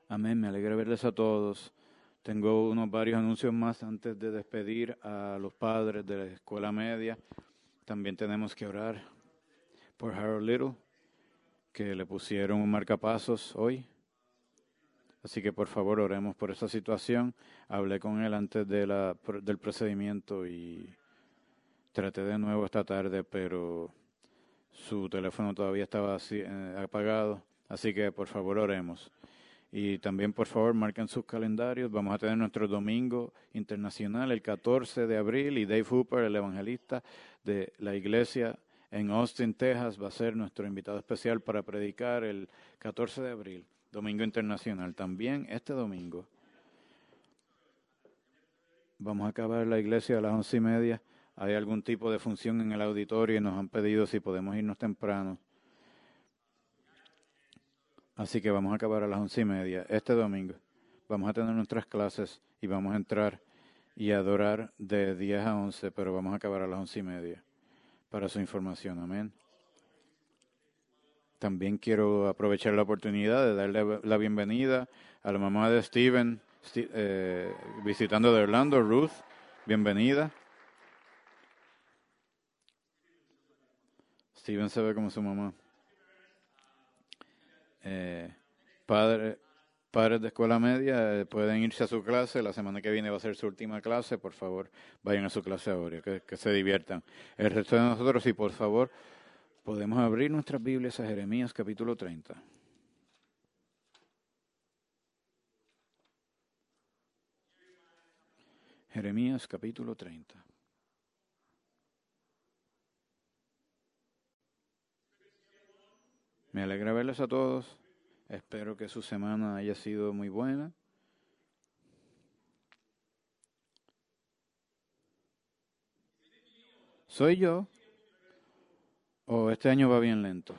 Amén, me alegra verles a todos. Tengo varios anuncios más antes de despedir a los padres de la escuela media. También tenemos que orar por Harold Little, que le pusieron un marcapasos hoy. Así que por favor oremos por esa situación. Hablé con él antes del procedimiento y traté de nuevo esta tarde, pero su teléfono todavía estaba apagado. Así que por favor oremos. Y también, por favor, marquen sus calendarios. Vamos a tener nuestro domingo internacional el 14 de abril y Dave Hooper, el evangelista de la iglesia en Austin, Texas, va a ser nuestro invitado especial para predicar el 14 de abril, domingo internacional. También este domingo vamos a acabar la iglesia a las 11:30. Hay algún tipo de función en el auditorio y nos han pedido si podemos irnos temprano. Así que vamos a acabar a las 11:30. Este domingo vamos a tener nuestras clases y vamos a entrar y adorar de 10 a 11, pero vamos a acabar a las 11:30 para su información. Amén. También quiero aprovechar la oportunidad de darle la bienvenida a la mamá de Steven, visitando de Orlando, Ruth. Bienvenida. Steven se ve como su mamá. Padres de escuela media pueden irse a su clase. La semana que viene va a ser su última clase. Por favor, vayan a su clase ahora, que se diviertan. El resto de nosotros, y por favor, podemos abrir nuestras Biblias a Jeremías capítulo 30. Jeremías capítulo 30. Me alegra verles a todos. Espero que su semana haya sido muy buena. ¿Soy yo? ¿O este año va bien lento?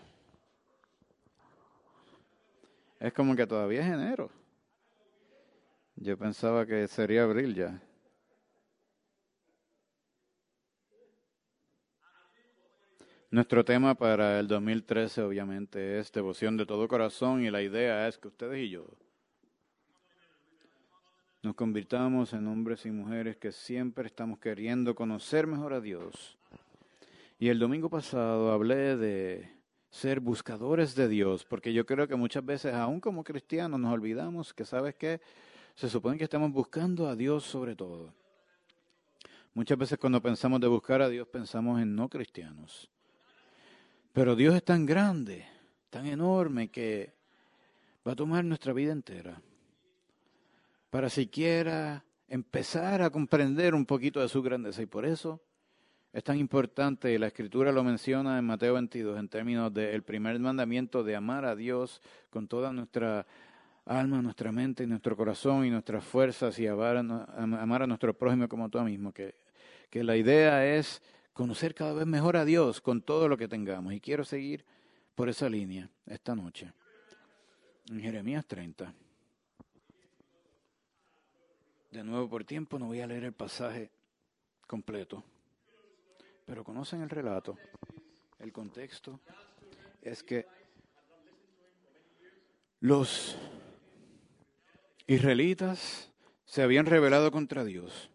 Es como que todavía es enero. Yo pensaba que sería abril ya. Nuestro tema para el 2013 obviamente es devoción de todo corazón y la idea es que ustedes y yo nos convirtamos en hombres y mujeres que siempre estamos queriendo conocer mejor a Dios. Y el domingo pasado hablé de ser buscadores de Dios, porque yo creo que muchas veces, aún como cristianos, nos olvidamos que, ¿sabes qué? Se supone que estamos buscando a Dios sobre todo. Muchas veces cuando pensamos de buscar a Dios, pensamos en no cristianos. Pero Dios es tan grande, tan enorme, que va a tomar nuestra vida entera para siquiera empezar a comprender un poquito de su grandeza. Y por eso es tan importante, y la Escritura lo menciona en Mateo 22, en términos del primer mandamiento de amar a Dios con toda nuestra alma, nuestra mente, y nuestro corazón y nuestras fuerzas, y amar a nuestro prójimo como tú mismo. Que la idea es conocer cada vez mejor a Dios con todo lo que tengamos. Y quiero seguir por esa línea esta noche. En Jeremías 30. De nuevo, por tiempo, no voy a leer el pasaje completo. Pero conocen el relato. El contexto es que los israelitas se habían rebelado contra Dios.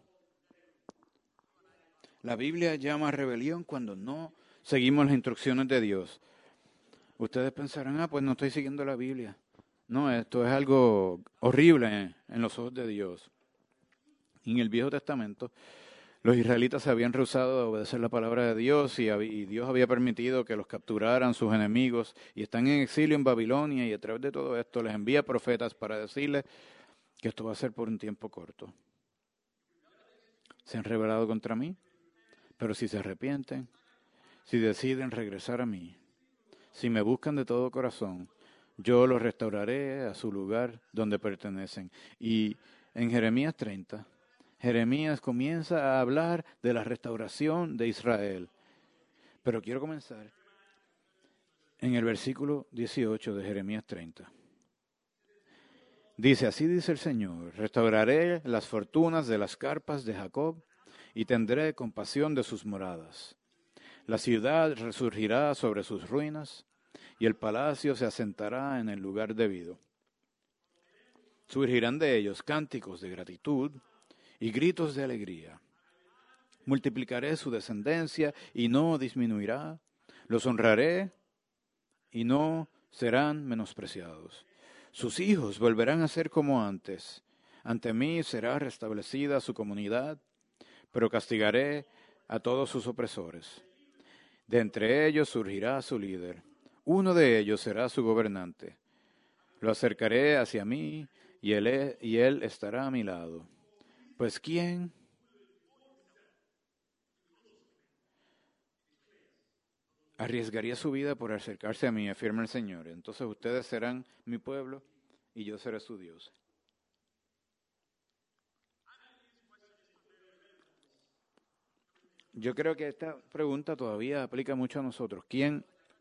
La Biblia llama rebelión cuando no seguimos las instrucciones de Dios. Ustedes pensarán, pues no estoy siguiendo la Biblia. No, esto es algo horrible en los ojos de Dios. En el Viejo Testamento, los israelitas se habían rehusado a obedecer la palabra de Dios y Dios había permitido que los capturaran sus enemigos y están en exilio en Babilonia, y a través de todo esto les envía profetas para decirles que esto va a ser por un tiempo corto. Se han rebelado contra mí, pero si se arrepienten, si deciden regresar a mí, si me buscan de todo corazón, yo los restauraré a su lugar donde pertenecen. Y en Jeremías 30, Jeremías comienza a hablar de la restauración de Israel. Pero quiero comenzar en el versículo 18 de Jeremías 30. Dice, así dice el Señor, restauraré las fortunas de las carpas de Jacob y tendré compasión de sus moradas. La ciudad resurgirá sobre sus ruinas y el palacio se asentará en el lugar debido. Surgirán de ellos cánticos de gratitud y gritos de alegría. Multiplicaré su descendencia y no disminuirá. Los honraré y no serán menospreciados. Sus hijos volverán a ser como antes. Ante mí será restablecida su comunidad, pero castigaré a todos sus opresores. De entre ellos surgirá su líder. Uno de ellos será su gobernante. Lo acercaré hacia mí y él estará a mi lado. Pues ¿quién arriesgaría su vida por acercarse a mí? Afirma el Señor. Entonces ustedes serán mi pueblo y yo seré su Dios. Yo creo que esta pregunta todavía aplica mucho a nosotros. ¿Quién?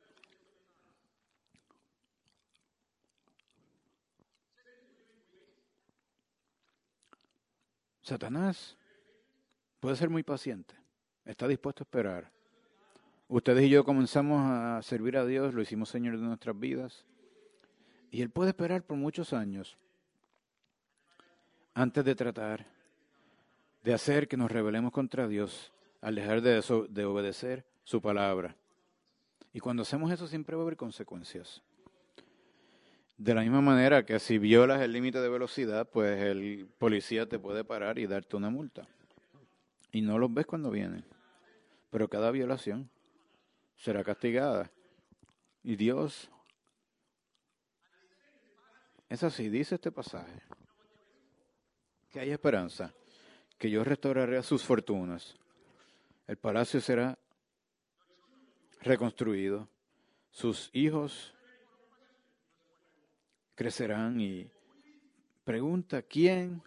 Satanás puede ser muy paciente. Está dispuesto a esperar. Ustedes y yo comenzamos a servir a Dios, lo hicimos Señor de nuestras vidas. Y Él puede esperar por muchos años antes de tratar de hacer que nos rebelemos contra Dios al dejar de obedecer su palabra. Y cuando hacemos eso siempre va a haber consecuencias. De la misma manera que si violas el límite de velocidad, pues el policía te puede parar y darte una multa. Y no los ves cuando vienen. Pero cada violación será castigada. Y Dios es así, dice este pasaje, que hay esperanza, que yo restauraré sus fortunas. El palacio será reconstruido. Sus hijos crecerán y pregunta, ¿quién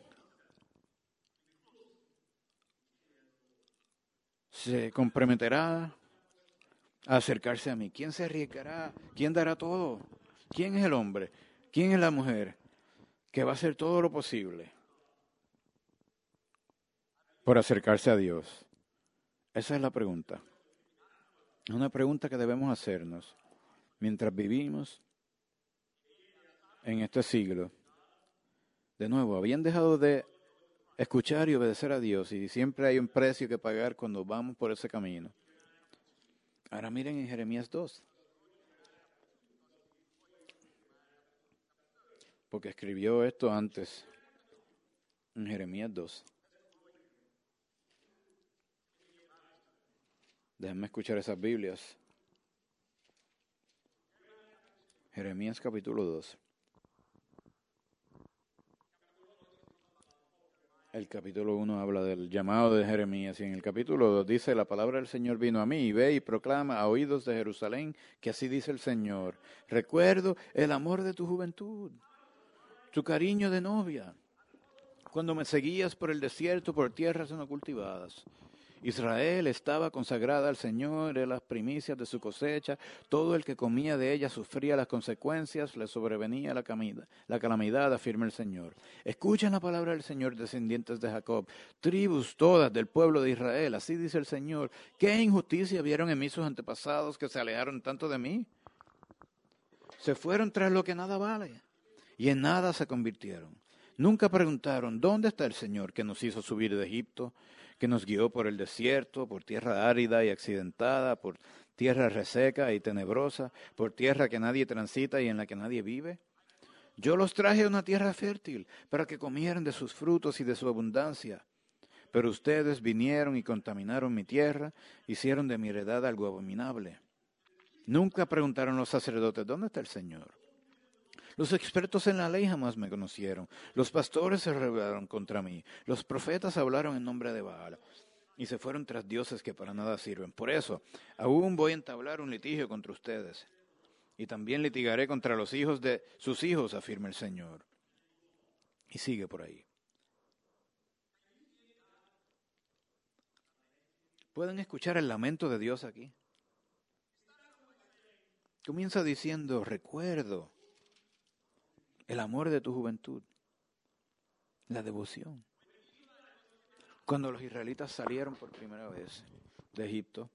se comprometerá a acercarse a mí? ¿Quién se arriesgará? ¿Quién dará todo? ¿Quién es el hombre? ¿Quién es la mujer que va a hacer todo lo posible por acercarse a Dios? Esa es la pregunta. Es una pregunta que debemos hacernos mientras vivimos en este siglo. De nuevo, habían dejado de escuchar y obedecer a Dios y siempre hay un precio que pagar cuando vamos por ese camino. Ahora miren en Jeremías 2, porque escribió esto antes, en Jeremías 2. Déjenme escuchar esas Biblias. Jeremías capítulo 2. El capítulo 1 habla del llamado de Jeremías y en el capítulo 2 dice, la palabra del Señor vino a mí y ve y proclama a oídos de Jerusalén que así dice el Señor. Recuerdo el amor de tu juventud, tu cariño de novia, cuando me seguías por el desierto, por tierras no cultivadas. Israel estaba consagrada al Señor, era las primicias de su cosecha, todo el que comía de ella sufría las consecuencias, le sobrevenía la calamidad, afirma el Señor. Escuchen la palabra del Señor, descendientes de Jacob, tribus todas del pueblo de Israel, así dice el Señor. ¿Qué injusticia vieron en mí sus antepasados que se alejaron tanto de mí? Se fueron tras lo que nada vale y en nada se convirtieron. Nunca preguntaron, ¿dónde está el Señor que nos hizo subir de Egipto, que nos guió por el desierto, por tierra árida y accidentada, por tierra reseca y tenebrosa, por tierra que nadie transita y en la que nadie vive? Yo los traje a una tierra fértil para que comieran de sus frutos y de su abundancia. Pero ustedes vinieron y contaminaron mi tierra, hicieron de mi heredad algo abominable. Nunca preguntaron los sacerdotes, ¿dónde está el Señor? Los expertos en la ley jamás me conocieron. Los pastores se rebelaron contra mí. Los profetas hablaron en nombre de Baal y se fueron tras dioses que para nada sirven. Por eso, aún voy a entablar un litigio contra ustedes. Y también litigaré contra los hijos de sus hijos, afirma el Señor. Y sigue por ahí. ¿Pueden escuchar el lamento de Dios aquí? Comienza diciendo, recuerdo el amor de tu juventud, la devoción. Cuando los israelitas salieron por primera vez de Egipto,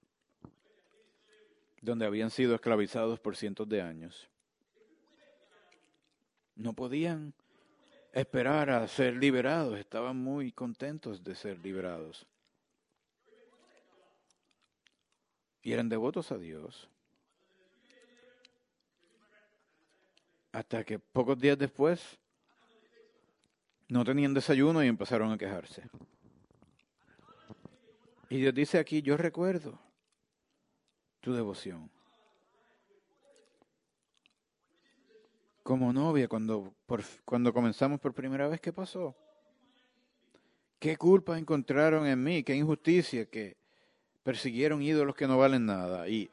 donde habían sido esclavizados por cientos de años, no podían esperar a ser liberados, estaban muy contentos de ser liberados. Y eran devotos a Dios. Hasta que pocos días después no tenían desayuno y empezaron a quejarse. Y Dios dice aquí, yo recuerdo tu devoción. Como novia, cuando comenzamos por primera vez, ¿qué pasó? ¿Qué culpas encontraron en mí? ¿Qué injusticia? Que persiguieron ídolos que no valen nada. Y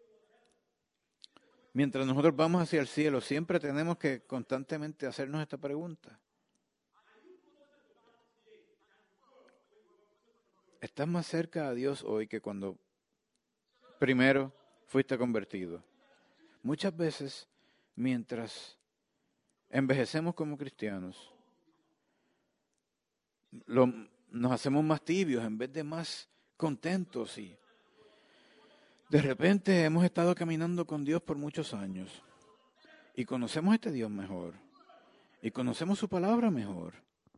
mientras nosotros vamos hacia el cielo, siempre tenemos que constantemente hacernos esta pregunta. ¿Estás más cerca a Dios hoy que cuando primero fuiste convertido? Muchas veces, mientras envejecemos como cristianos, nos hacemos más tibios en vez de más contentos y de repente hemos estado caminando con Dios por muchos años y conocemos a este Dios mejor y conocemos su palabra mejor.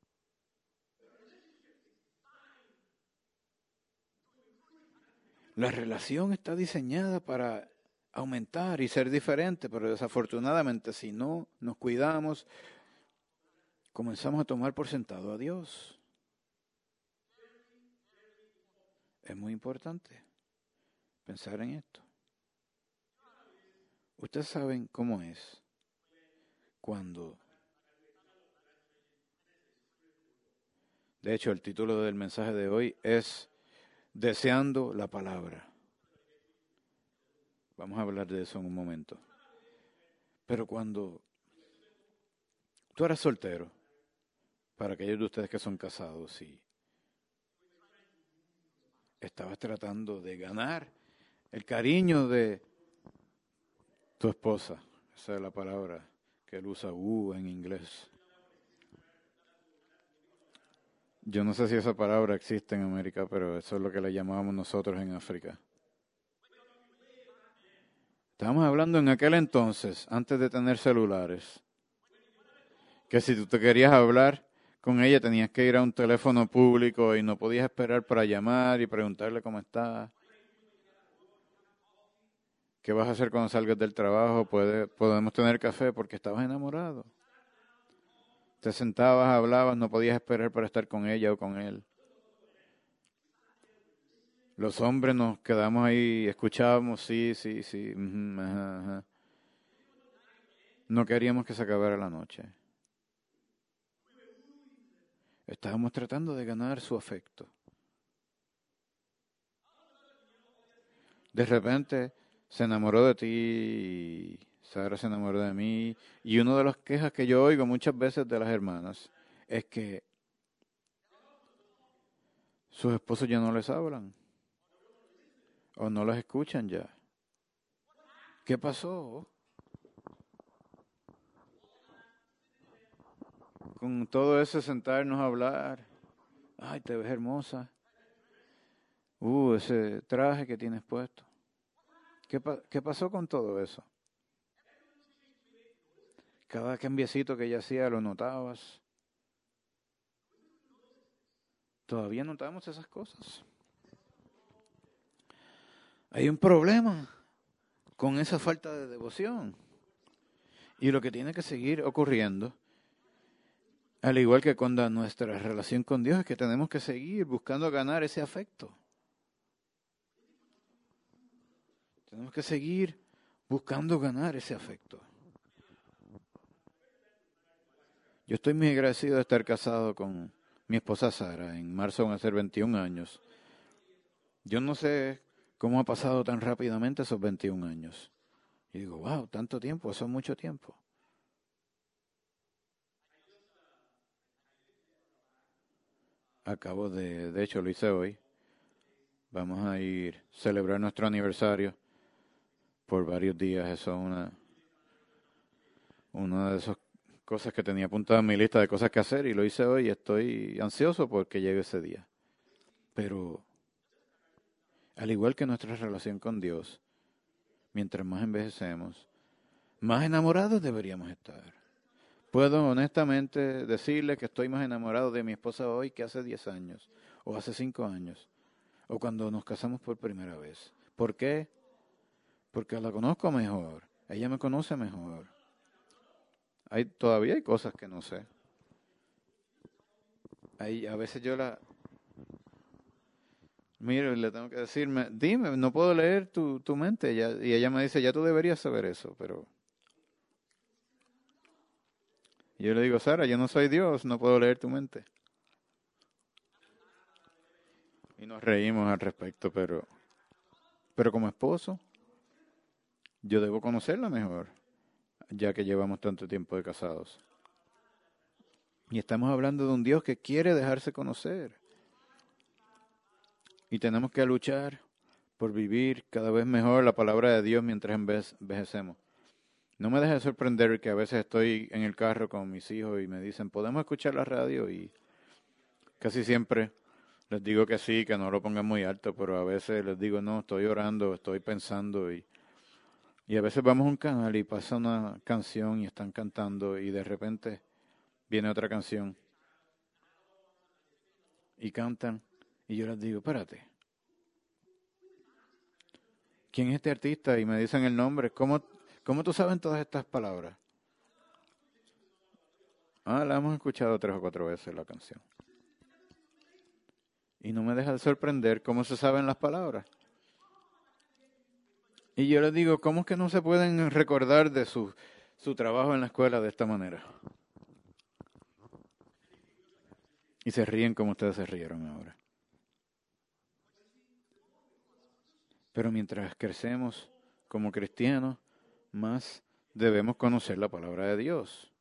La relación está diseñada para aumentar y ser diferente, pero desafortunadamente si no nos cuidamos, comenzamos a tomar por sentado a Dios. Es muy importante pensar en esto. Ustedes saben cómo es cuando... De hecho, el título del mensaje de hoy es Deseando la palabra. Vamos a hablar de eso en un momento. Pero cuando tú eras soltero, para aquellos de ustedes que son casados y estabas tratando de ganar el cariño de tu esposa, esa es la palabra que él usa, en inglés. Yo no sé si esa palabra existe en América, pero eso es lo que le llamábamos nosotros en África. Estábamos hablando en aquel entonces, antes de tener celulares, que si tú te querías hablar con ella tenías que ir a un teléfono público y no podías esperar para llamar y preguntarle cómo está. ¿Qué vas a hacer cuando salgas del trabajo? Podemos tener café porque estabas enamorado. Te sentabas, hablabas, no podías esperar para estar con ella o con él. Los hombres nos quedamos ahí, escuchábamos, sí, ajá, ajá. No queríamos que se acabara la noche. Estábamos tratando de ganar su afecto. De repente se enamoró de ti, y Sara se enamoró de mí, y una de las quejas que yo oigo muchas veces de las hermanas es que sus esposos ya no les hablan o no las escuchan ya. ¿Qué pasó? Con todo ese sentarnos a hablar, ay, te ves hermosa, ese traje que tienes puesto. ¿Qué pasó con todo eso? Cada cambiecito que ella hacía lo notabas. Todavía notamos esas cosas. Hay un problema con esa falta de devoción. Y lo que tiene que seguir ocurriendo, al igual que con nuestra relación con Dios, es que tenemos que seguir buscando ganar ese afecto. Tenemos que seguir buscando ganar ese afecto. Yo estoy muy agradecido de estar casado con mi esposa Sara. En marzo van a ser 21 años. Yo no sé cómo ha pasado tan rápidamente esos 21 años. Y digo, wow, tanto tiempo, eso es mucho tiempo. De hecho lo hice hoy. Vamos a ir a celebrar nuestro aniversario por varios días. Eso es una de esas cosas que tenía apuntada en mi lista de cosas que hacer y lo hice hoy y estoy ansioso porque llegue ese día. Pero, al igual que nuestra relación con Dios, mientras más envejecemos, más enamorados deberíamos estar. Puedo honestamente decirle que estoy más enamorado de mi esposa hoy que hace 10 años, o hace 5 años, o cuando nos casamos por primera vez. ¿Por qué? Porque la conozco mejor, ella me conoce mejor. Todavía hay cosas que no sé. A veces miro y le tengo que decirme, dime, no puedo leer tu mente. Y ella me dice, ya tú deberías saber eso, pero y yo le digo, Sara, yo no soy Dios, no puedo leer tu mente. Y nos reímos al respecto, pero como esposo, yo debo conocerla mejor, ya que llevamos tanto tiempo de casados. Y estamos hablando de un Dios que quiere dejarse conocer. Y tenemos que luchar por vivir cada vez mejor la palabra de Dios mientras envejecemos. No me deja de sorprender que a veces estoy en el carro con mis hijos y me dicen, ¿podemos escuchar la radio? Y casi siempre les digo que sí, que no lo pongan muy alto, pero a veces les digo, no, estoy orando, estoy pensando. Y a veces vamos a un canal y pasa una canción y están cantando y de repente viene otra canción y cantan y yo les digo, espérate, ¿quién es este artista? Y me dicen el nombre. ¿Cómo tú sabes todas estas palabras? La hemos escuchado 3 o 4 veces la canción. Y no me deja de sorprender cómo se saben las palabras. Y yo les digo, ¿cómo es que no se pueden recordar de su trabajo en la escuela de esta manera? Y se ríen como ustedes se rieron ahora. Pero mientras crecemos como cristianos, más debemos conocer la palabra de Dios.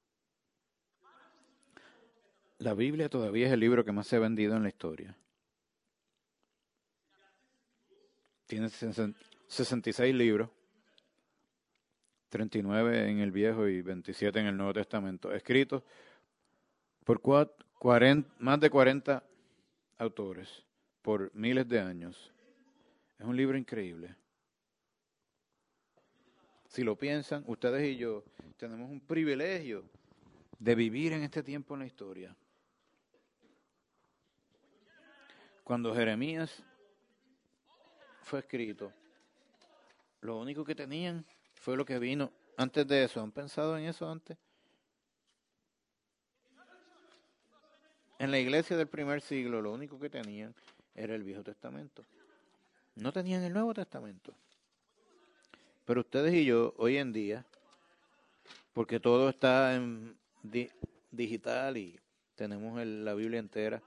La Biblia todavía es el libro que más se ha vendido en la historia. Tiene 66 libros, 39 en el Viejo y 27 en el Nuevo Testamento, escritos por más de 40 autores por miles de años. Es un libro increíble. Si lo piensan, ustedes y yo tenemos un privilegio de vivir en este tiempo en la historia. Cuando Jeremías fue escrito, lo único que tenían fue lo que vino antes de eso. ¿Han pensado en eso antes? En la iglesia del primer siglo, lo único que tenían era el Viejo Testamento. No tenían el Nuevo Testamento. Pero ustedes y yo, hoy en día, porque todo está en digital y tenemos la Biblia entera,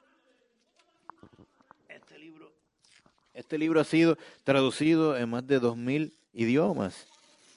este libro ha sido traducido en más de 2000 idiomas.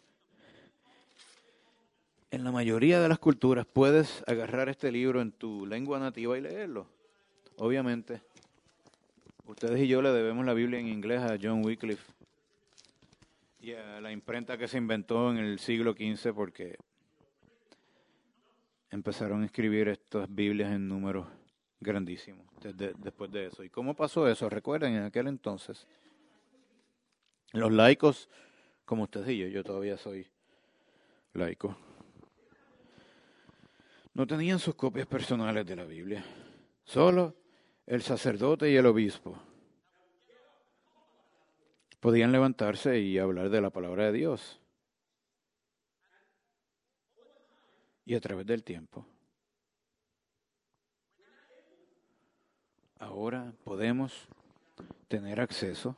En la mayoría de las culturas puedes agarrar este libro en tu lengua nativa y leerlo. Obviamente, ustedes y yo le debemos la Biblia en inglés a John Wycliffe y a la imprenta que se inventó en el siglo XV porque empezaron a escribir estas Biblias en números grandísimos después de eso. ¿Y cómo pasó eso? Recuerden, en aquel entonces, los laicos, como ustedes y yo todavía soy laico, no tenían sus copias personales de la Biblia. Solo el sacerdote y el obispo podían levantarse y hablar de la palabra de Dios. Y a través del tiempo, ahora podemos tener acceso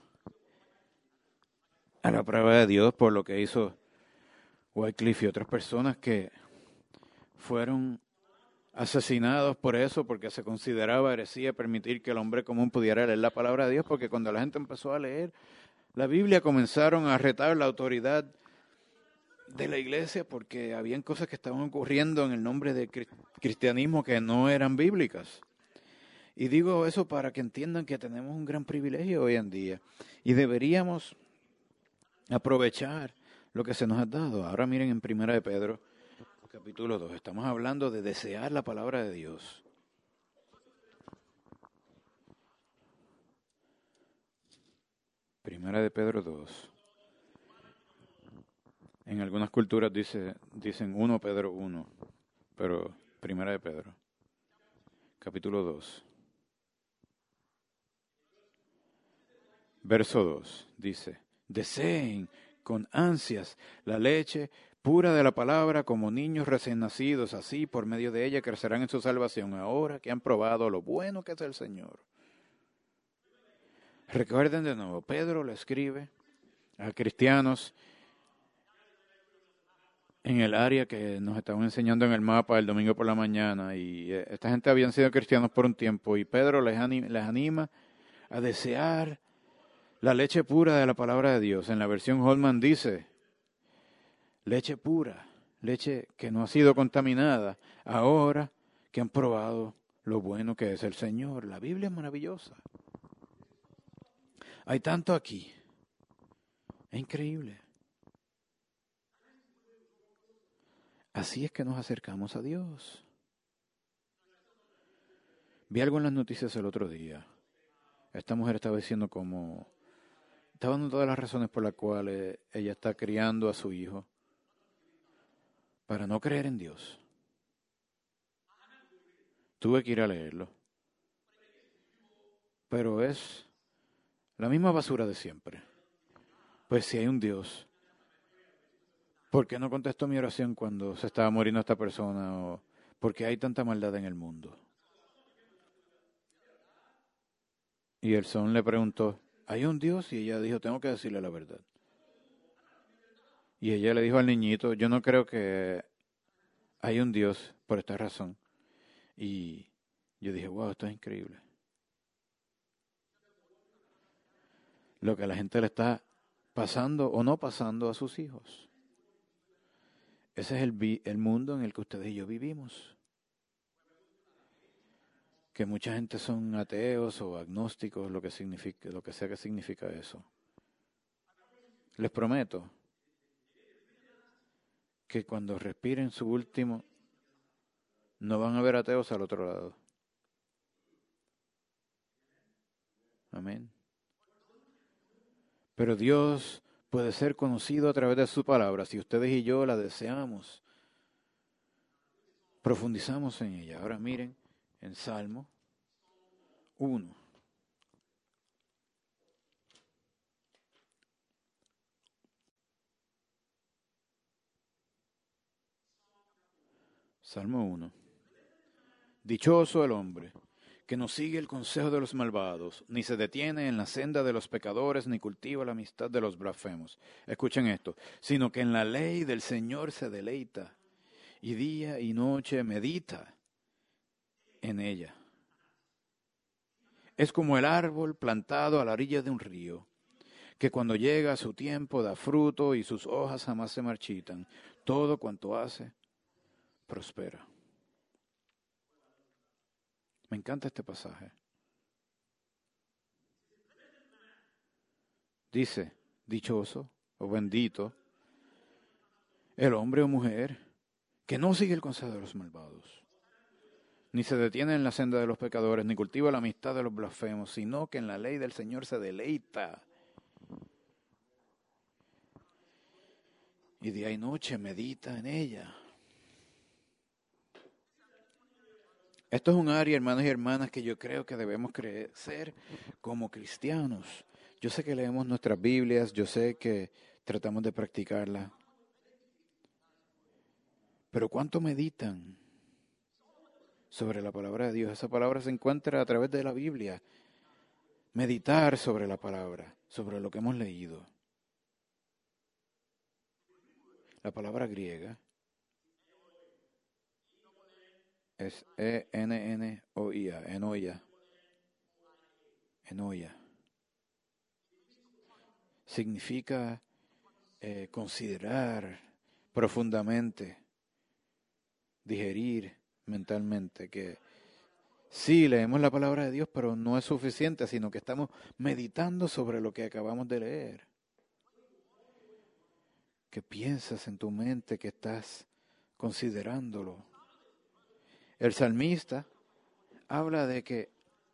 a la palabra de Dios por lo que hizo Wycliffe y otras personas que fueron asesinados por eso, porque se consideraba heresía permitir que el hombre común pudiera leer la palabra de Dios, porque cuando la gente empezó a leer la Biblia comenzaron a retar la autoridad de la iglesia porque habían cosas que estaban ocurriendo en el nombre de cristianismo que no eran bíblicas. Y digo eso para que entiendan que tenemos un gran privilegio hoy en día y deberíamos aprovechar lo que se nos ha dado. Ahora miren en Primera de Pedro, capítulo 2, estamos hablando de desear la palabra de Dios. Primera de Pedro 2. En algunas culturas dicen 1 Pedro 1. pero Primera de Pedro, capítulo 2, verso 2, dice, deseen con ansias la leche pura de la palabra como niños recién nacidos, así por medio de ella crecerán en su salvación, ahora que han probado lo bueno que es el Señor. Recuerden de nuevo, Pedro le escribe a cristianos en el área que nos estaban enseñando en el mapa el domingo por la mañana, y esta gente habían sido cristianos por un tiempo, y Pedro les anima a desear la leche pura de la palabra de Dios. En la versión Holman dice, leche pura, leche que no ha sido contaminada, ahora que han probado lo bueno que es el Señor. La Biblia es maravillosa. Hay tanto aquí. Es increíble. Así es que nos acercamos a Dios. Vi algo en las noticias el otro día. Esta mujer estaba diciendo estaba dando todas las razones por las cuales ella está criando a su hijo para no creer en Dios. Tuve que ir a leerlo. Pero es la misma basura de siempre. Pues si hay un Dios, ¿por qué no contestó mi oración cuando se estaba muriendo esta persona? ¿O por qué hay tanta maldad en el mundo? Y el son le preguntó, ¿hay un Dios? Y ella dijo, tengo que decirle la verdad. Y ella le dijo al niñito, yo no creo que hay un Dios por esta razón. Y yo dije, wow, esto es increíble. Lo que a la gente le está pasando o no pasando a sus hijos. Ese es el mundo en el que ustedes y yo vivimos. Que mucha gente son ateos o agnósticos, lo que sea que significa eso. Les prometo que cuando respiren su último, no van a ver ateos al otro lado. Amén. Pero Dios puede ser conocido a través de su palabra si ustedes y yo la deseamos. Profundizamos en ella. Ahora miren en Salmo 1. Salmo 1. Dichoso el hombre que no sigue el consejo de los malvados, ni se detiene en la senda de los pecadores, ni cultiva la amistad de los blasfemos. Escuchen esto, sino que en la ley del Señor se deleita, y día y noche medita en ella. Es como el árbol plantado a la orilla de un río, que cuando llega a su tiempo da fruto y sus hojas jamás se marchitan. Todo cuanto hace, prospera. Me encanta este pasaje. Dice, dichoso o bendito el hombre o mujer que no sigue el consejo de los malvados, ni se detiene en la senda de los pecadores, ni cultiva la amistad de los blasfemos, sino que en la ley del Señor se deleita. Y día y noche medita en ella. Esto es un área, hermanos y hermanas, que yo creo que debemos crecer como cristianos. Yo sé que leemos nuestras Biblias, yo sé que tratamos de practicarla. Pero ¿cuánto meditan sobre la palabra de Dios? Esa palabra se encuentra a través de la Biblia. Meditar sobre la palabra, sobre lo que hemos leído. La palabra griega es E-N-N-O-I-A, enoia. Enoia. Significa considerar profundamente, digerir mentalmente, que sí leemos la palabra de Dios, pero no es suficiente, sino que estamos meditando sobre lo que acabamos de leer. Que piensas en tu mente, que estás considerándolo. El salmista habla de que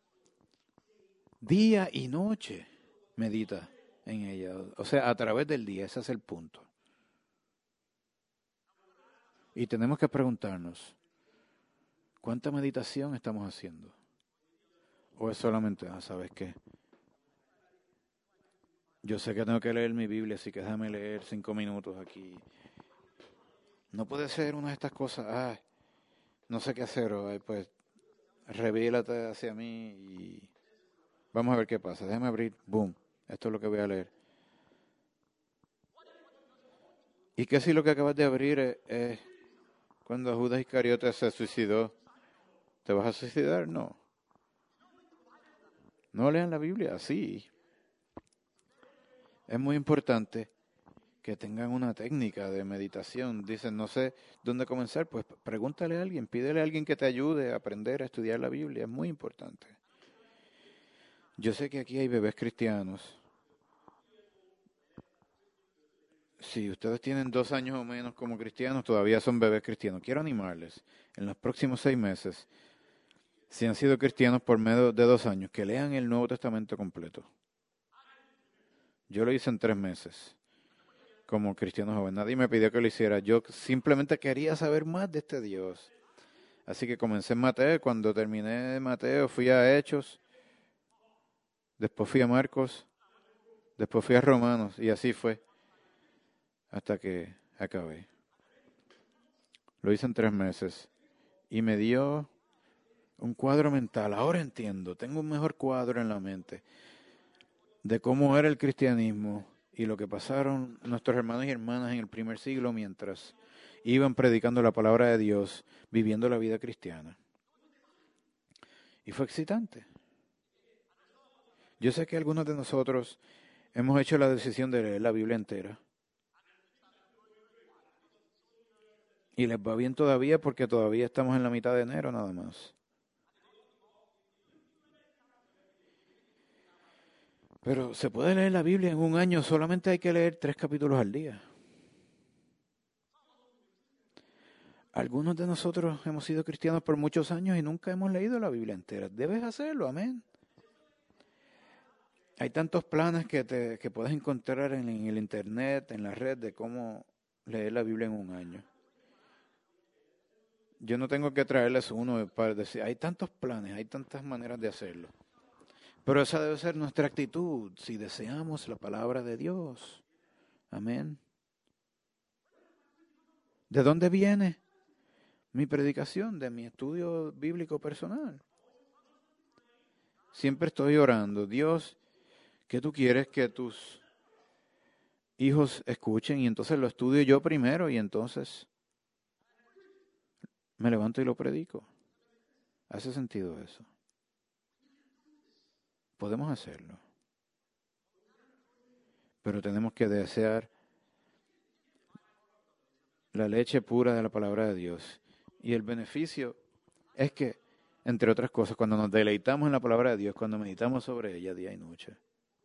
día y noche medita en ella, o sea, a través del día, ese es el punto. Y tenemos que preguntarnos, ¿Cuánta meditación estamos haciendo? ¿O es solamente, sabes qué? Yo sé que tengo que leer mi Biblia, así que déjame leer 5 minutos aquí. No puede ser una de estas cosas, no sé qué hacer, pues revélate hacia mí y vamos a ver qué pasa. Déjame abrir, boom, esto es lo que voy a leer. ¿Y qué si lo que acabas de abrir es cuando Judas Iscariote se suicidó? ¿Te vas a suicidar? No. No lean la Biblia así. Es muy importante que tengan una técnica de meditación. Dicen, no sé dónde comenzar, pues pregúntale a alguien, pídele a alguien que te ayude a aprender a estudiar la Biblia. Es muy importante. Yo sé que aquí hay bebés cristianos. Si ustedes tienen 2 años o menos como cristianos, todavía son bebés cristianos. Quiero animarles, en los próximos 6 meses, si han sido cristianos por medio de 2 años, que lean el Nuevo Testamento completo. Yo lo hice en 3 meses, como cristiano joven. Nadie me pidió que lo hiciera. Yo simplemente quería saber más de este Dios. Así que comencé en Mateo. Cuando terminé Mateo, fui a Hechos. Después fui a Marcos. Después fui a Romanos. Y así fue hasta que acabé. Lo hice en 3 meses. Y me dio un cuadro mental. Ahora entiendo. Tengo un mejor cuadro en la mente de cómo era el cristianismo y lo que pasaron nuestros hermanos y hermanas en el primer siglo mientras iban predicando la palabra de Dios, viviendo la vida cristiana. Y fue excitante. Yo sé que algunos de nosotros hemos hecho la decisión de leer la Biblia entera. Y les va bien todavía porque todavía estamos en la mitad de enero nada más. Pero se puede leer la Biblia en un año, solamente hay que leer 3 capítulos al día. Algunos de nosotros hemos sido cristianos por muchos años y nunca hemos leído la Biblia entera. Debes hacerlo, amén. Hay tantos planes que puedes encontrar en el internet, en la red, de cómo leer la Biblia en un año. Yo no tengo que traerles uno para decir, hay tantos planes, hay tantas maneras de hacerlo. Pero esa debe ser nuestra actitud si deseamos la palabra de Dios. Amén. ¿De dónde viene mi predicación? De mi estudio bíblico personal. Siempre estoy orando, Dios, ¿qué tú quieres que tus hijos escuchen? Y entonces lo estudio yo primero y entonces me levanto y lo predico. ¿Hace sentido eso? Podemos hacerlo. Pero tenemos que desear la leche pura de la palabra de Dios. Y el beneficio es que, entre otras cosas, cuando nos deleitamos en la palabra de Dios, cuando meditamos sobre ella día y noche,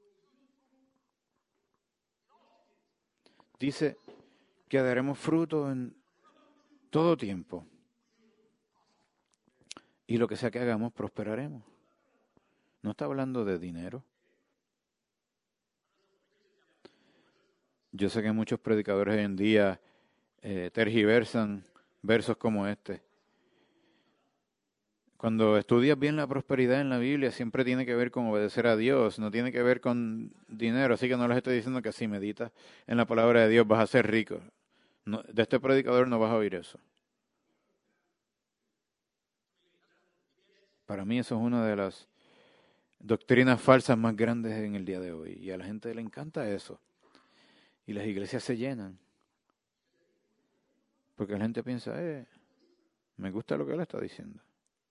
dice que daremos fruto en todo tiempo. Y lo que sea que hagamos, prosperaremos. No está hablando de dinero. Yo sé que muchos predicadores hoy en día tergiversan versos como este. Cuando estudias bien la prosperidad en la Biblia, siempre tiene que ver con obedecer a Dios, no tiene que ver con dinero. Así que no les estoy diciendo que si meditas en la palabra de Dios vas a ser rico. No, de este predicador no vas a oír eso. Para mí eso es una de las doctrinas falsas más grandes en el día de hoy. Y a la gente le encanta eso. Y las iglesias se llenan. Porque la gente piensa, me gusta lo que él está diciendo.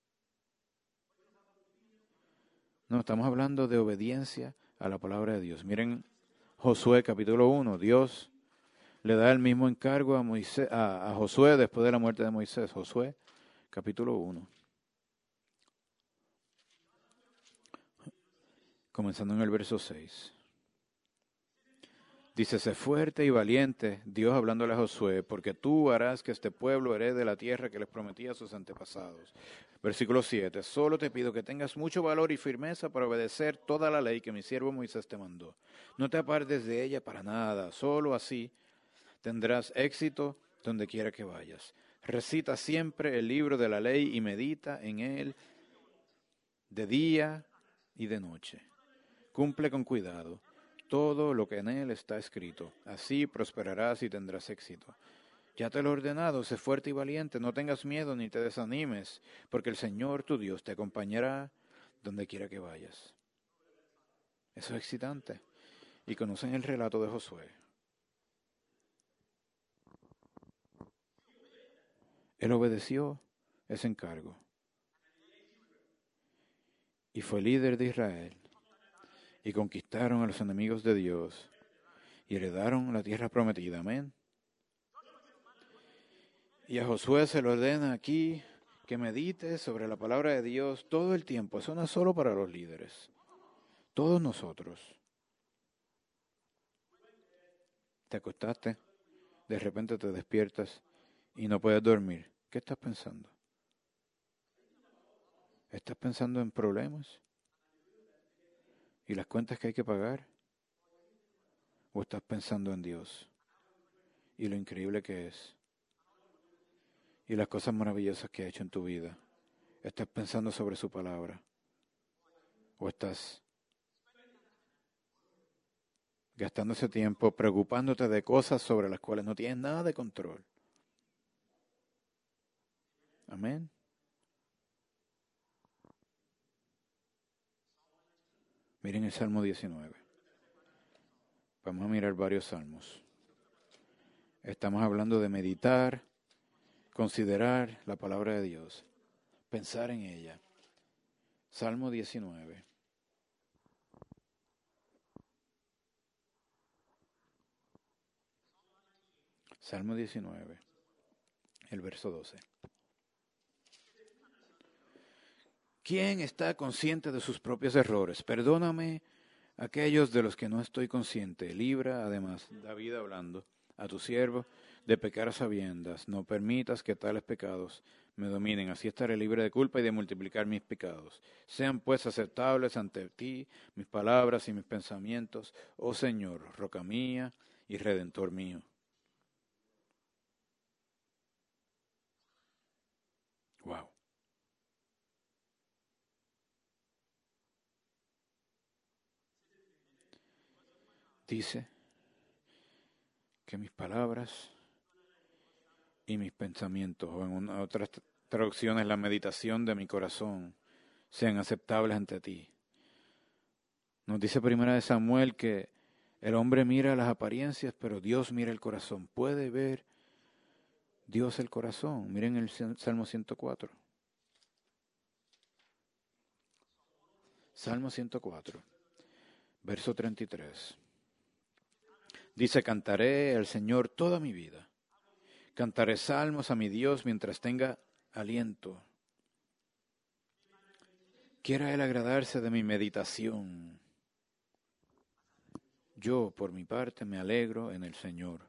No, estamos hablando de obediencia a la palabra de Dios. Miren Josué capítulo 1. Dios le da el mismo encargo a Moisés, a Josué después de la muerte de Moisés. Josué capítulo 1. Comenzando en el verso 6. Dice, sé fuerte y valiente, Dios hablándole a Josué, porque tú harás que este pueblo herede la tierra que les prometía a sus antepasados. Versículo 7, solo te pido que tengas mucho valor y firmeza para obedecer toda la ley que mi siervo Moisés te mandó. No te apartes de ella para nada, solo así tendrás éxito donde quiera que vayas. Recita siempre el libro de la ley y medita en él de día y de noche. Cumple con cuidado todo lo que en él está escrito. Así prosperarás y tendrás éxito. Ya te lo he ordenado, sé fuerte y valiente, no tengas miedo ni te desanimes, porque el Señor tu Dios te acompañará donde quiera que vayas. Eso es excitante. Y conocen el relato de Josué. Él obedeció ese encargo y fue líder de Israel y conquistaron a los enemigos de Dios y heredaron la tierra prometida. Amén. Y a Josué se le ordena aquí que medite sobre la palabra de Dios todo el tiempo. Eso no es solo para los líderes. Todos nosotros. Te acostaste, de repente te despiertas y no puedes dormir. ¿Qué estás pensando? ¿Estás pensando en problemas y las cuentas que hay que pagar? ¿O estás pensando en Dios y lo increíble que es? Y las cosas maravillosas que ha hecho en tu vida. ¿Estás pensando sobre su palabra? ¿O estás gastando ese tiempo preocupándote de cosas sobre las cuales no tienes nada de control? Amén. Miren el Salmo 19. Vamos a mirar varios salmos. Estamos hablando de meditar, considerar la palabra de Dios, pensar en ella. Salmo 19. Salmo 19, el verso 12. ¿Quién está consciente de sus propios errores? Perdóname aquellos de los que no estoy consciente. Libra, además, David hablando, a tu siervo de pecar a sabiendas. No permitas que tales pecados me dominen. Así estaré libre de culpa y de multiplicar mis pecados. Sean pues aceptables ante ti mis palabras y mis pensamientos, oh Señor, roca mía y redentor mío. Wow. Dice que mis palabras y mis pensamientos, o en otras traducciones, la meditación de mi corazón, sean aceptables ante ti. Nos dice Primera de Samuel que el hombre mira las apariencias, pero Dios mira el corazón. Puede ver Dios el corazón. Miren el Salmo 104. Salmo 104, verso 33. Dice, cantaré al Señor toda mi vida. Cantaré salmos a mi Dios mientras tenga aliento. Quiera Él agradarse de mi meditación. Yo, por mi parte, me alegro en el Señor.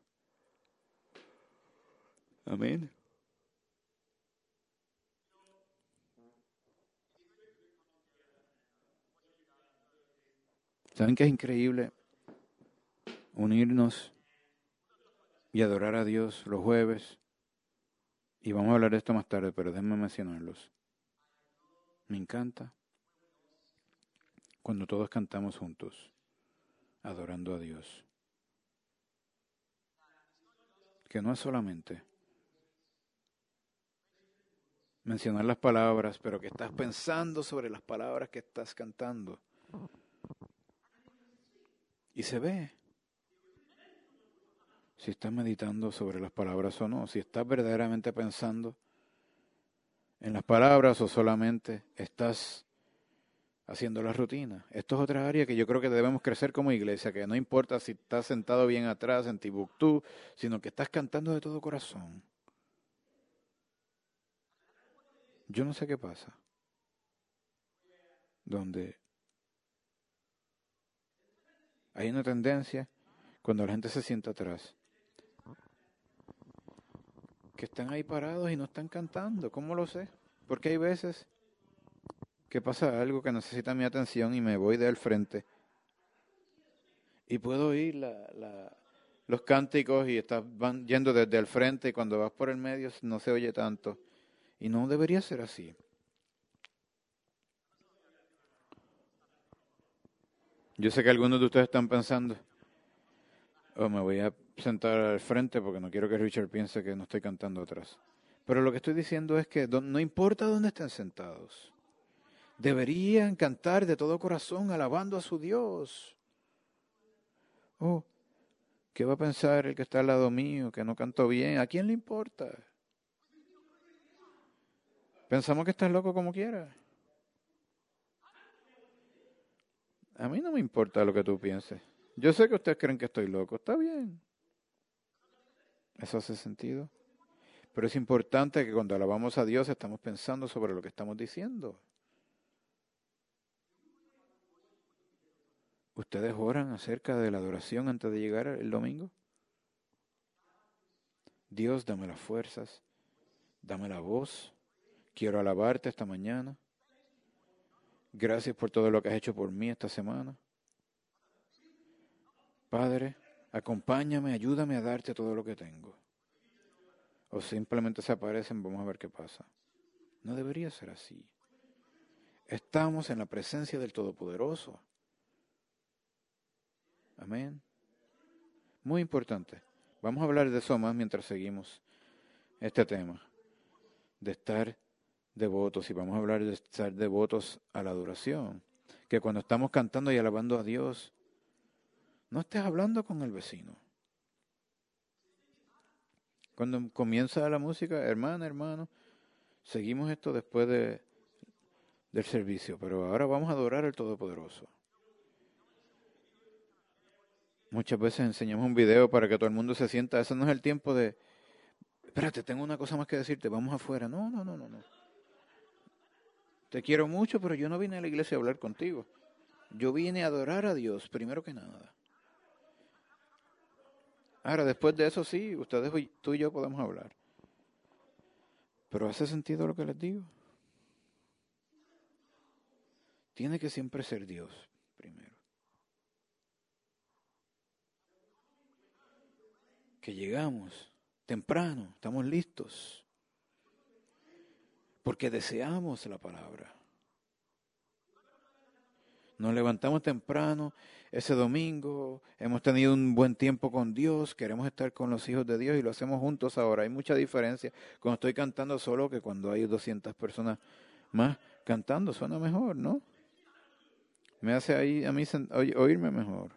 Amén. ¿Saben qué es increíble? Unirnos y adorar a Dios los jueves. Y vamos a hablar de esto más tarde, pero déjenme mencionarlos. Me encanta cuando todos cantamos juntos, adorando a Dios. Que no es solamente mencionar las palabras, pero que estás pensando sobre las palabras que estás cantando. Y se ve si estás meditando sobre las palabras o no, si estás verdaderamente pensando en las palabras o solamente estás haciendo la rutina. Esto es otra área que yo creo que debemos crecer como iglesia, que no importa si estás sentado bien atrás en Timbuktu, sino que estás cantando de todo corazón. Yo no sé qué pasa, donde hay una tendencia cuando la gente se sienta atrás, que están ahí parados y no están cantando. ¿Cómo lo sé? Porque hay veces que pasa algo que necesita mi atención y me voy del frente y puedo oír los cánticos y van yendo desde el frente y cuando vas por el medio no se oye tanto. Y no debería ser así. Yo sé que algunos de ustedes están pensando, oh, me voy a sentar al frente porque no quiero que Richard piense que no estoy cantando atrás. Pero lo que estoy diciendo es que no importa dónde estén sentados, deberían cantar de todo corazón alabando a su Dios. Oh, ¿qué va a pensar el que está al lado mío, que no canto bien? ¿A quién le importa? Pensamos que estás loco como quieras. A mí no me importa lo que tú pienses. Yo sé que ustedes creen que estoy loco. Está bien. Eso hace sentido. Pero es importante que cuando alabamos a Dios estamos pensando sobre lo que estamos diciendo. ¿Ustedes oran acerca de la adoración antes de llegar el domingo? Dios, dame las fuerzas, dame la voz. Quiero alabarte esta mañana. Gracias por todo lo que has hecho por mí esta semana. Padre, acompáñame, ayúdame a darte todo lo que tengo. O simplemente se aparecen, vamos a ver qué pasa. No debería ser así. Estamos en la presencia del Todopoderoso. Amén. Muy importante. Vamos a hablar de eso más mientras seguimos este tema. De estar devotos. Y vamos a hablar de estar devotos a la adoración. Que cuando estamos cantando y alabando a Dios, no estés hablando con el vecino. Cuando comienza la música, hermana, hermano, seguimos esto después del servicio. Pero ahora vamos a adorar al Todopoderoso. Muchas veces enseñamos un video para que todo el mundo se sienta. Ese no es el tiempo de, espérate, tengo una cosa más que decirte, vamos afuera. No, no, no, no, no. Te quiero mucho, pero yo no vine a la iglesia a hablar contigo. Yo vine a adorar a Dios, primero que nada. Ahora, después de eso sí, tú y yo podemos hablar. Pero ¿hace sentido lo que les digo? Tiene que siempre ser Dios primero. Que llegamos temprano, estamos listos. Porque deseamos la palabra. Nos levantamos temprano ese domingo, hemos tenido un buen tiempo con Dios, queremos estar con los hijos de Dios y lo hacemos juntos ahora. Hay mucha diferencia cuando estoy cantando solo que cuando hay 200 personas más cantando, suena mejor, ¿no? Me hace ahí a mí oírme mejor.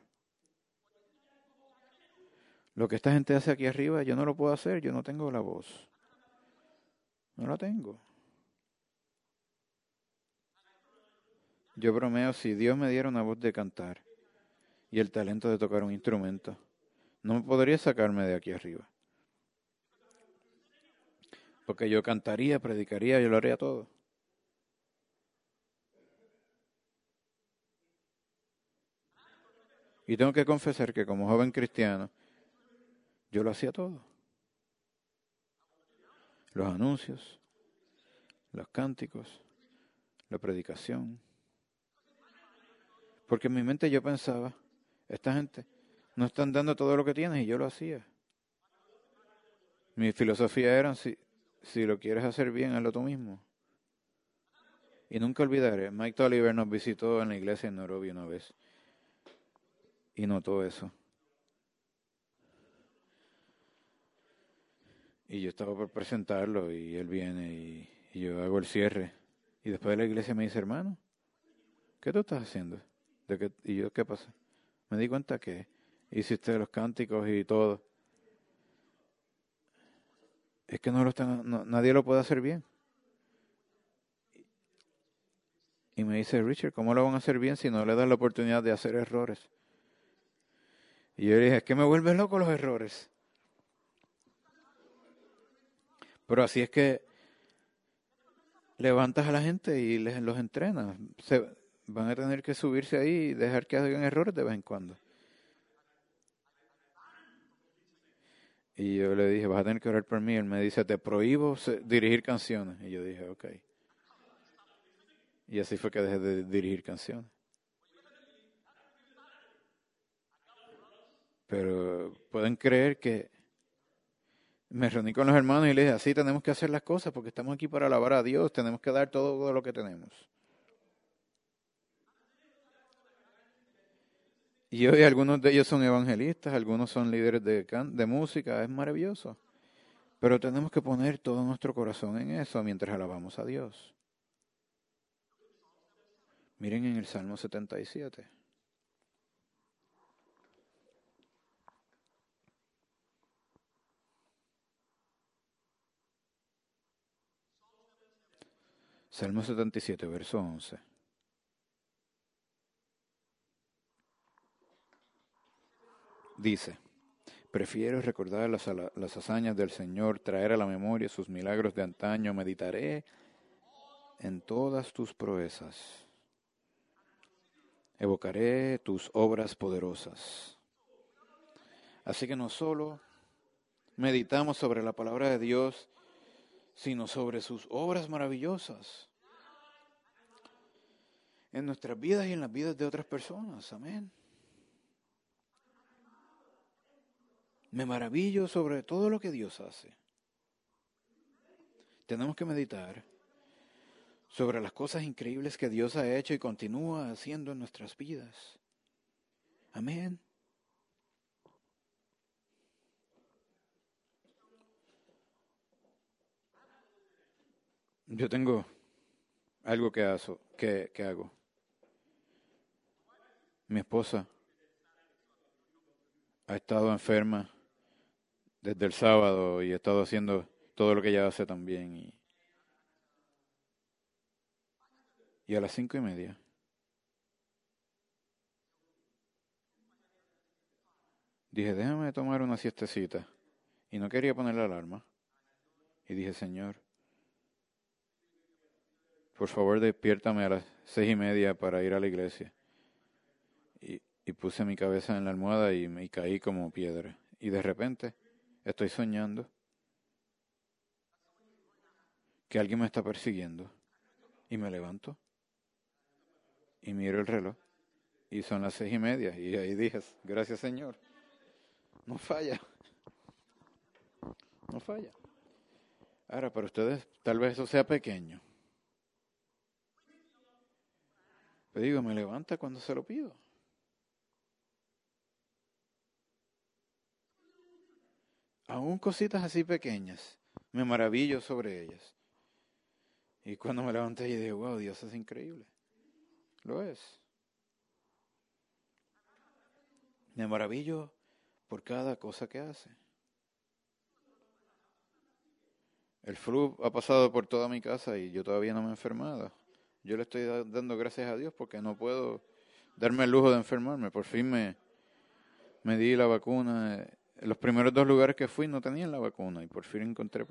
Lo que esta gente hace aquí arriba, yo no lo puedo hacer, yo no tengo la voz. No la tengo. Yo bromeo, si Dios me diera una voz de cantar y el talento de tocar un instrumento, no me podría sacarme de aquí arriba. Porque yo cantaría, predicaría, yo lo haría todo. Y tengo que confesar que como joven cristiano, yo lo hacía todo. Los anuncios, los cánticos, la predicación. Porque en mi mente yo pensaba, esta gente no están dando todo lo que tienen y yo lo hacía. Mi filosofía era, si lo quieres hacer bien, hazlo tú mismo. Y nunca olvidaré, Mike Tolliver nos visitó en la iglesia en Nairobi una vez y notó eso. Y yo estaba por presentarlo y él viene y yo hago el cierre. Y después de la iglesia me dice, hermano, ¿qué tú estás haciendo? Y yo, ¿qué pasa? Me di cuenta que hiciste los cánticos y todo. Es que nadie lo puede hacer bien. Y me dice, Richard, ¿cómo lo van a hacer bien si no le das la oportunidad de hacer errores? Y yo le dije, es que me vuelven loco los errores. Pero así es que levantas a la gente y los entrenas. Van a tener que subirse ahí y dejar que hagan errores de vez en cuando. Y yo le dije, vas a tener que orar por mí. Él me dice, te prohíbo dirigir canciones. Y yo dije, ok. Y así fue que dejé de dirigir canciones. Pero pueden creer que me reuní con los hermanos y les dije, así tenemos que hacer las cosas porque estamos aquí para alabar a Dios, tenemos que dar todo lo que tenemos. Y hoy algunos de ellos son evangelistas, algunos son líderes de música, es maravilloso. Pero tenemos que poner todo nuestro corazón en eso mientras alabamos a Dios. Miren en el Salmo 77. Salmo 77, verso 11. Dice, prefiero recordar las hazañas del Señor, traer a la memoria sus milagros de antaño, meditaré en todas tus proezas, evocaré tus obras poderosas. Así que no solo meditamos sobre la palabra de Dios, sino sobre sus obras maravillosas en nuestras vidas y en las vidas de otras personas. Amén. Me maravillo sobre todo lo que Dios hace. Tenemos que meditar sobre las cosas increíbles que Dios ha hecho y continúa haciendo en nuestras vidas. Amén. Yo tengo algo que hago. Mi esposa ha estado enferma desde el sábado y he estado haciendo todo lo que ella hace también. Y a las 5:30 dije, déjame tomar una siestecita. Y no quería poner la alarma. Y dije, Señor, por favor despiértame a las 6:30 para ir a la iglesia. Y puse mi cabeza en la almohada y me caí como piedra. Y de repente estoy soñando que alguien me está persiguiendo. Y me levanto y miro el reloj. Y son las 6:30. Y ahí dije, gracias Señor. No falla. No falla. Ahora, para ustedes tal vez eso sea pequeño. Pero digo, me levanta cuando se lo pido. Aún cositas así pequeñas, me maravillo sobre ellas. Y cuando me levanté y dije, wow, Dios es increíble. Lo es. Me maravillo por cada cosa que hace. El flu ha pasado por toda mi casa y yo todavía no me he enfermado. Yo le estoy dando gracias a Dios porque no puedo darme el lujo de enfermarme. Por fin me di la vacuna. Los primeros 2 lugares que fui no tenían la vacuna y por fin encontré,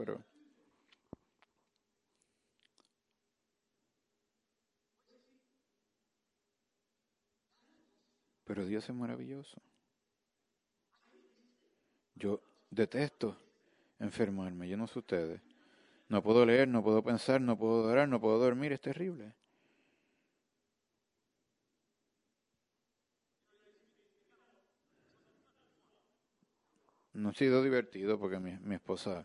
pero Dios es maravilloso. Yo detesto enfermarme, yo no sé ustedes. No puedo leer, no puedo pensar, no puedo orar, no puedo dormir, es terrible. No ha sido divertido porque mi esposa,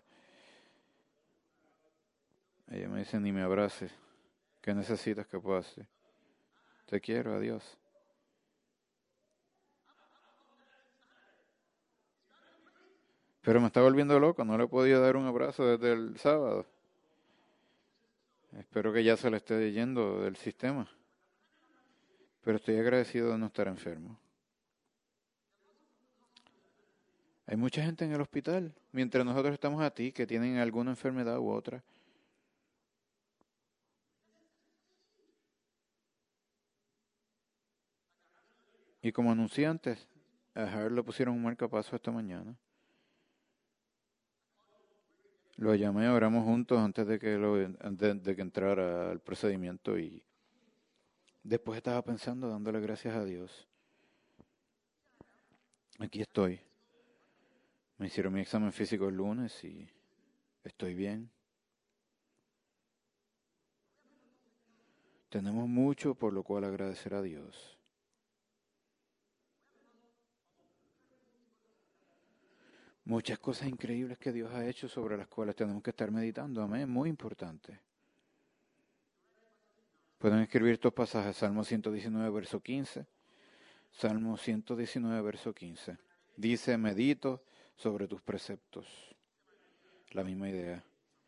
ella me dice, ni me abraces, ¿qué necesitas que pueda hacer? Te quiero, adiós. Pero me está volviendo loco, no le he podido dar un abrazo desde el sábado. Espero que ya se le esté yendo del sistema. Pero estoy agradecido de no estar enfermo. Hay mucha gente en el hospital, mientras nosotros estamos aquí, que tienen alguna enfermedad u otra. Y como anuncié antes, a Harold le pusieron un marcapaso esta mañana. Lo llamé, oramos juntos antes de que entrara al procedimiento y después estaba pensando, dándole gracias a Dios. Aquí estoy. Me hicieron mi examen físico el lunes y estoy bien. Tenemos mucho por lo cual agradecer a Dios. Muchas cosas increíbles que Dios ha hecho sobre las cuales tenemos que estar meditando. Amén, muy importante. Pueden escribir estos pasajes, Salmo 119, verso 15. Salmo 119, verso 15. Dice, medito sobre tus preceptos. La misma idea.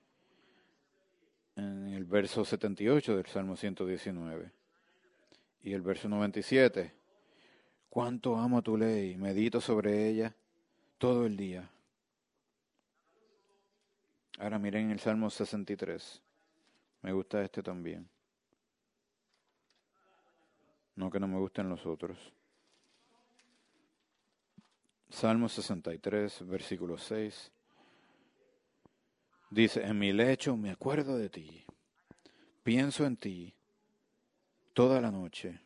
En el verso 78 del Salmo 119. Y el verso 97. Cuánto amo tu ley, medito sobre ella todo el día. Ahora miren el Salmo 63. Me gusta este también. No que no me gusten los otros. Salmo 63, versículo 6. Dice, en mi lecho me acuerdo de ti. Pienso en ti toda la noche.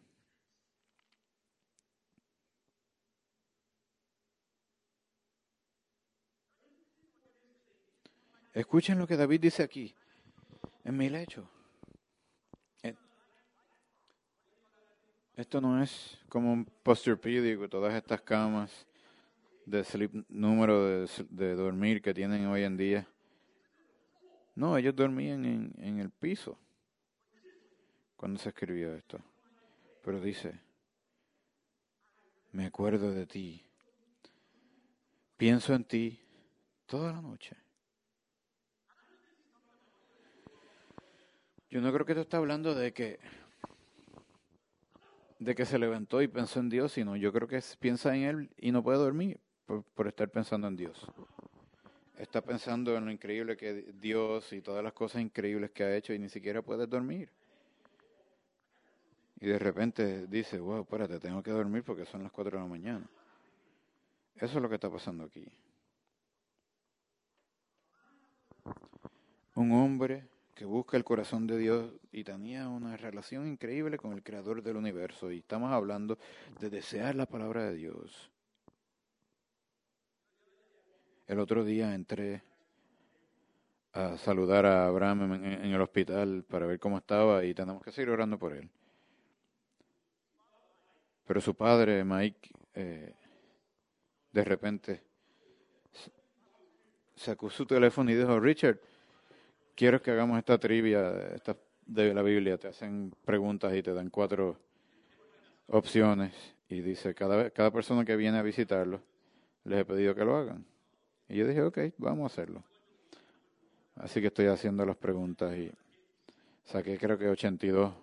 Escuchen lo que David dice aquí. En mi lecho. Esto no es como un posturepedic, todas estas camas de número de dormir que tienen hoy en día. No, ellos dormían en el piso cuando se escribió esto. Pero dice, me acuerdo de ti, pienso en ti toda la noche. Yo no creo que esto está hablando de que se levantó y pensó en Dios, sino yo creo que piensa en Él y no puede dormir por estar pensando en Dios. Está pensando en lo increíble que Dios y todas las cosas increíbles que ha hecho y ni siquiera puede dormir. Y de repente dice, wow, espérate, tengo que dormir porque son las 4 de la mañana. Eso es lo que está pasando aquí. Un hombre que busca el corazón de Dios y tenía una relación increíble con el creador del universo. Y estamos hablando de desear la palabra de Dios. El otro día entré a saludar a Abraham en el hospital para ver cómo estaba y tenemos que seguir orando por él. Pero su padre, Mike, de repente sacó su teléfono y dijo, Richard, quiero que hagamos esta trivia de la Biblia. Te hacen preguntas y te dan 4 opciones. Y dice, cada persona que viene a visitarlo, les he pedido que lo hagan. Y yo dije, ok, vamos a hacerlo. Así que estoy haciendo las preguntas y saqué creo que 82.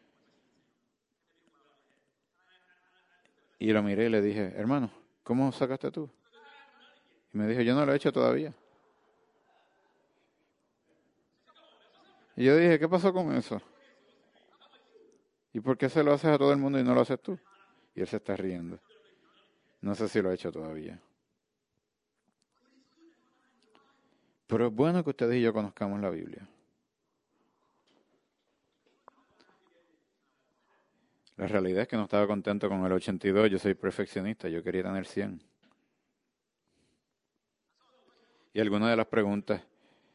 Y lo miré y le dije, hermano, ¿cómo sacaste tú? Y me dijo, yo no lo he hecho todavía. Y yo dije, ¿qué pasó con eso? ¿Y por qué se lo haces a todo el mundo y no lo haces tú? Y él se está riendo. No sé si lo ha hecho todavía. Pero es bueno que ustedes y yo conozcamos la Biblia. La realidad es que no estaba contento con el 82, yo soy perfeccionista, yo quería tener 100. Y alguna de las preguntas,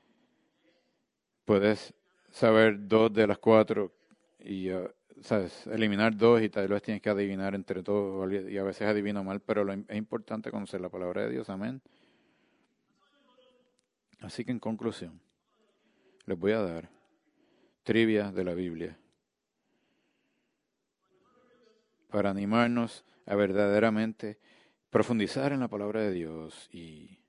puedes saber 2 de las 4 y, sabes, eliminar 2 y tal vez tienes que adivinar entre todos y a veces adivino mal, pero es importante conocer la palabra de Dios, amén. Así que en conclusión, les voy a dar trivia de la Biblia para animarnos a verdaderamente profundizar en la palabra de Dios y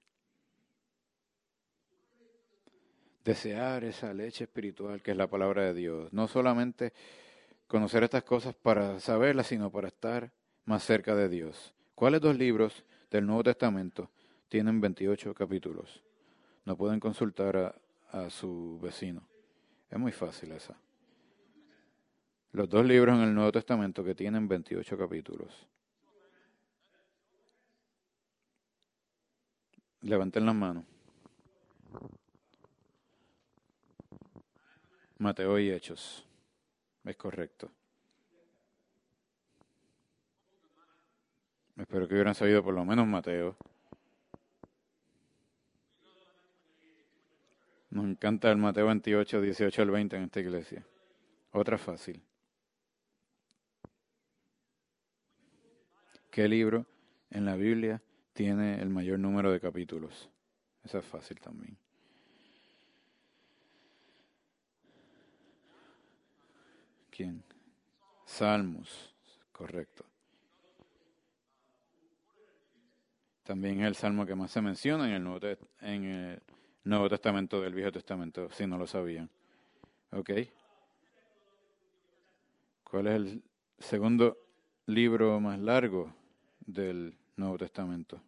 desear esa leche espiritual que es la palabra de Dios. No solamente conocer estas cosas para saberlas, sino para estar más cerca de Dios. ¿Cuáles 2 libros del Nuevo Testamento tienen 28 capítulos? No pueden consultar a su vecino. Es muy fácil esa. Los 2 libros en el Nuevo Testamento que tienen 28 capítulos. Levanten las manos. Mateo y Hechos. Es correcto. Espero que hubieran sabido por lo menos Mateo. Nos encanta el Mateo 28, 18 al 20 en esta iglesia. Otra fácil. ¿Qué libro en la Biblia tiene el mayor número de capítulos. Eso es fácil también. ¿Quién? Salmos, correcto. También es el salmo que más se menciona en el Nuevo Testamento del Viejo Testamento, si no lo sabían. ¿Ok? ¿Cuál es el segundo libro más largo del Nuevo Testamento?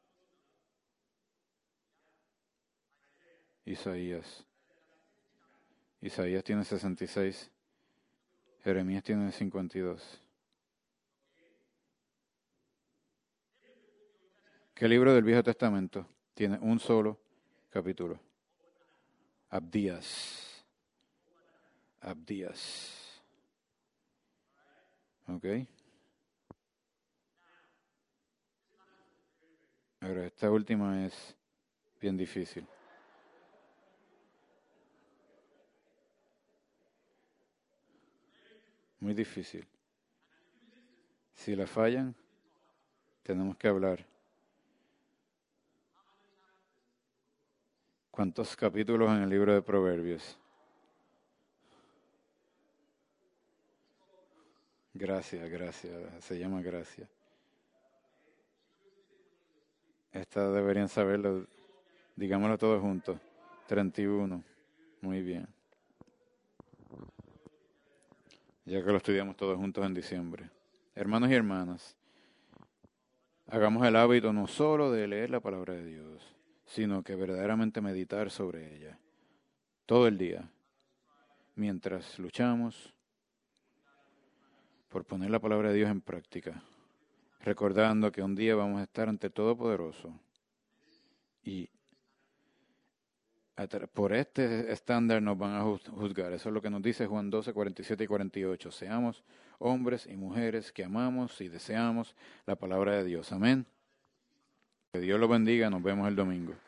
Isaías. Isaías tiene 66. Jeremías tiene 52. ¿Qué libro del Viejo Testamento tiene un solo capítulo? Abdías. Abdías. ¿Ok? Ahora, esta última es bien difícil. Muy difícil. Si la fallan, tenemos que hablar. ¿Cuántos capítulos en el libro de Proverbios? Gracias, gracias. Se llama gracia. Esta deberían saberlo. Digámoslo todos juntos. 31. Muy bien. Ya que lo estudiamos todos juntos en diciembre. Hermanos y hermanas, hagamos el hábito no solo de leer la palabra de Dios, sino que verdaderamente meditar sobre ella todo el día, mientras luchamos por poner la palabra de Dios en práctica, recordando que un día vamos a estar ante el Todopoderoso y por este estándar nos van a juzgar. Eso es lo que nos dice Juan 12, 47 y 48. Seamos hombres y mujeres que amamos y deseamos la palabra de Dios. Amén. Que Dios los bendiga. Nos vemos el domingo.